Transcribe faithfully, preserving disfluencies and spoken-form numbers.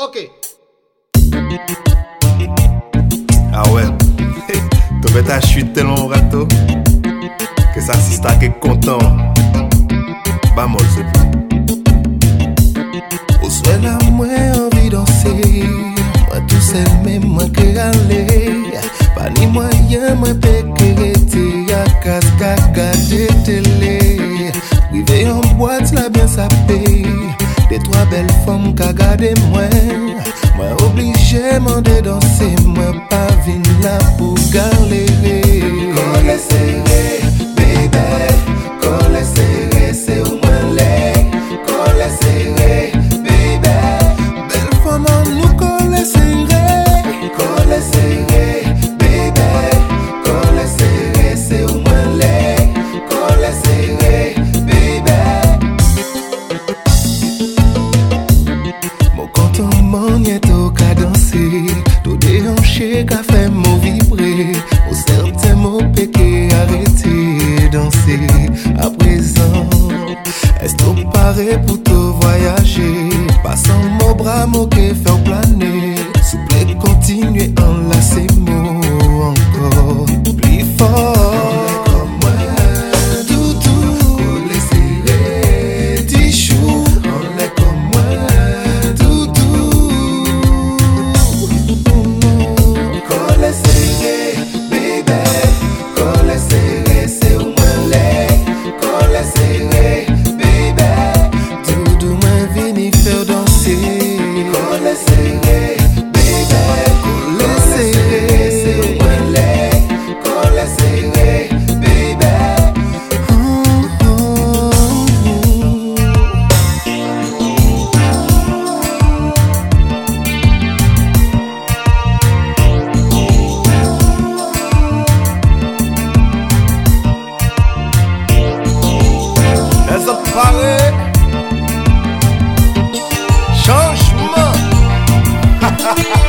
Ok. Ah ouais. Tu vas ta chute tellement au râteau que ça si t'as que content. Bah moi c'est au soir là moi envie danser. Moi tout seul même moi que aller. Pas ni moyen moi péquer ya cascade de télé. Rivé en boîte là bien ça paye. Des trois belles femmes qu'a gardé moi. Moi obligé m'en de danser. Moi pas vin là pour galérer. Collé serré, baby. Collé serré, c'est où moi l'est. Collé serré, baby. Belle femme nous collé serré. Collé serré, baby. Collé serré, c'est où moi l'est. Collé serré, baby. Mon contentement n'y est au cas danser. Tout déhanché qu'a fait mon vibrer. Au certains mots péqué arrêter danser. À présent, est-ce que paré pour te voyager? Passant mon bras, mon que faire planer. Souple continuer enlacer mots encore plus fort. Comme moi, doudou, les serrés, tichou. On est comme moi, doudou. Collé serré, baby. Collé serré, c'est où moi l'est. Collé serré, baby. Doudou moi vini faire danser. Collé serré, baby. Collé serré, c'est où moi l'est. Collé serré, baby. Oh, oh, oh. Elles ont parlé. Changement.